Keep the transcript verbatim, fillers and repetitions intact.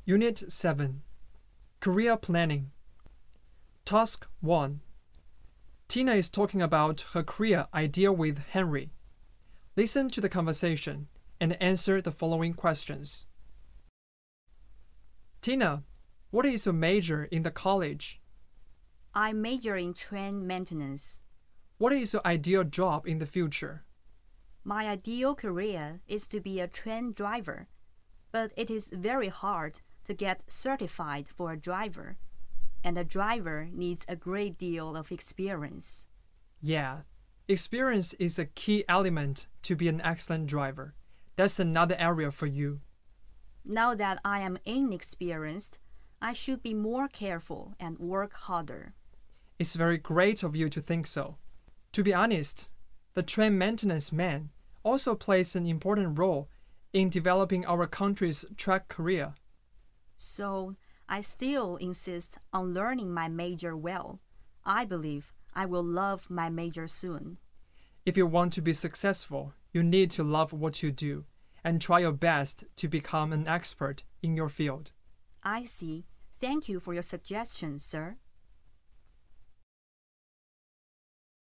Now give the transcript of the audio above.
Unit seven. Career Planning. Task one. Tina is talking about her career idea with Henry. Listen to the conversation and answer the following questions. Tina, what is your major in the college? I major in train maintenance. What is your ideal job in the future? My ideal career is to be a train driver, but it is very hard to get certified for a driver, and a driver needs a great deal of experience. Yeah, experience is a key element to be an excellent driver. That's another area for you. Now that I am inexperienced, I should be more careful and work harder. It's very great of you to think so. To be honest, the train maintenance man also plays an important role in developing our country's track career. So, I still insist on learning my major well. I believe I will love my major soon. If you want to be successful, you need to love what you do and try your best to become an expert in your field. I see. Thank you for your suggestions, sir.